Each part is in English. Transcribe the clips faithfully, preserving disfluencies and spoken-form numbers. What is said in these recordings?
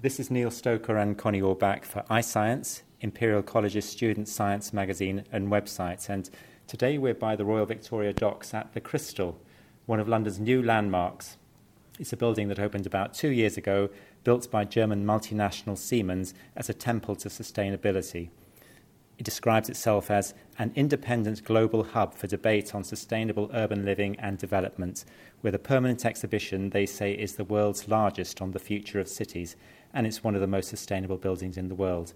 This is Neil Stoker and Connie Orbach for iScience, Imperial College's student science magazine and website. And today we're by the Royal Victoria Docks at the Crystal, one of London's new landmarks. It's a building that opened about two years ago, built by German multinational Siemens as a temple to sustainability. It describes itself as an independent global hub for debate on sustainable urban living and development, with a permanent exhibition they say is the world's largest on the future of cities, and it's one of the most sustainable buildings in the world.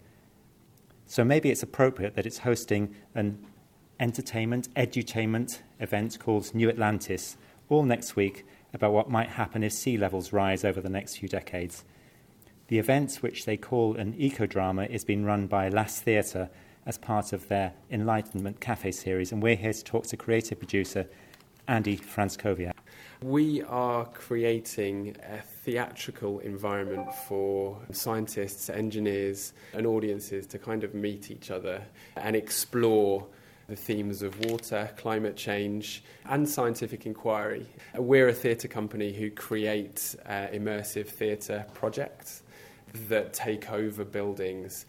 So maybe it's appropriate that it's hosting an entertainment, edutainment event called New Atlantis, all next week, about what might happen if sea levels rise over the next few decades. The event, which they call an eco-drama, is being run by Lass Theatre as part of their Enlightenment Cafe series, and we're here to talk to creative producer Andy Franskowiak. We are creating a theatrical environment for scientists, engineers and audiences to kind of meet each other and explore the themes of water, climate change and scientific inquiry. We're a theatre company who create uh, immersive theatre projects that take over buildings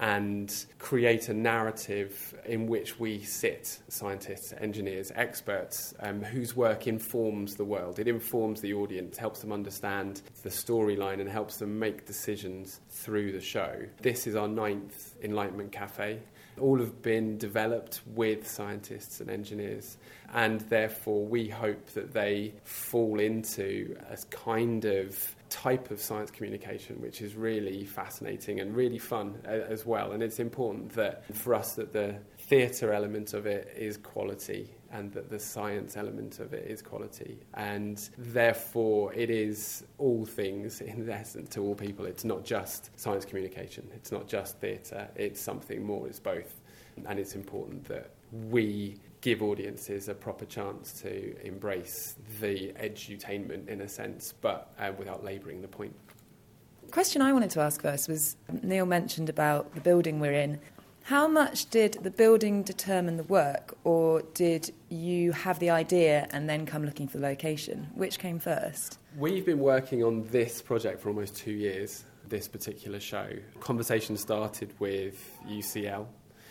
and create a narrative in which we sit, scientists, engineers, experts, um, whose work informs the world. It informs the audience, helps them understand the storyline and helps them make decisions through the show. This is our ninth Enlightenment Cafe. All have been developed with scientists and engineers, and therefore we hope that they fall into a kind of type of science communication which is really fascinating and really fun as well. And it's important that for us that the theatre element of it is quality and that the science element of it is quality, and therefore it is all things in essence to all people. It's not just science communication, it's not just theatre, it's something more, it's both. And it's important that we give audiences a proper chance to embrace the edutainment in a sense, but uh, without labouring the point. The question I wanted to ask first was, Neil mentioned about the building we're in. How much did the building determine the work, or did you have the idea and then come looking for the location? Which came first? We've been working on this project for almost two years, this particular show. Conversation started with U C L,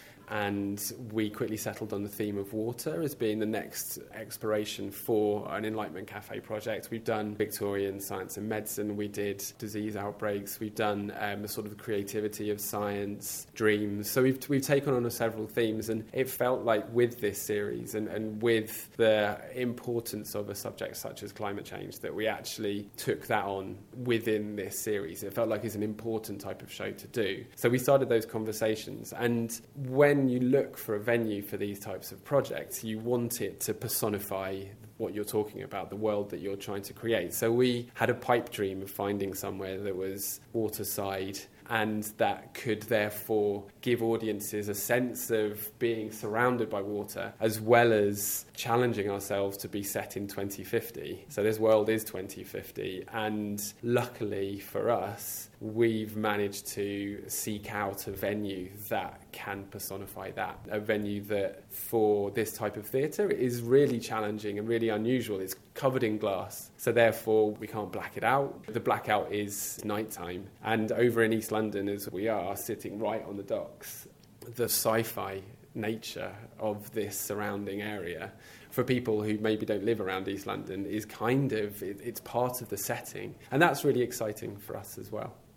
and we quickly settled on the theme of water as being the next exploration for an Enlightenment Cafe project. We've done Victorian science and medicine, we did disease outbreaks, we've done um, the sort of creativity of science, dreams. So we've we've taken on several themes, and it felt like with this series and, and with the importance of a subject such as climate change that we actually took that on within this series. It felt like it's an important type of show to do. So we started those conversations, and when When you look for a venue for these types of projects, you want it to personify what you're talking about, the world that you're trying to create. So we had a pipe dream of finding somewhere that was waterside and that could therefore give audiences a sense of being surrounded by water, as well as challenging ourselves to be set in twenty fifty. So this world is twenty fifty, and luckily for us, we've managed to seek out a venue that can personify that. A venue that, for this type of theatre, is really challenging and really unusual. It's covered in glass, so therefore we can't black it out. The blackout is nighttime, and over in East London, as we are, sitting right on the docks, the sci-fi nature of this surrounding area, for people who maybe don't live around East London, is kind of, it, it's part of the setting, and that's really exciting for us as well.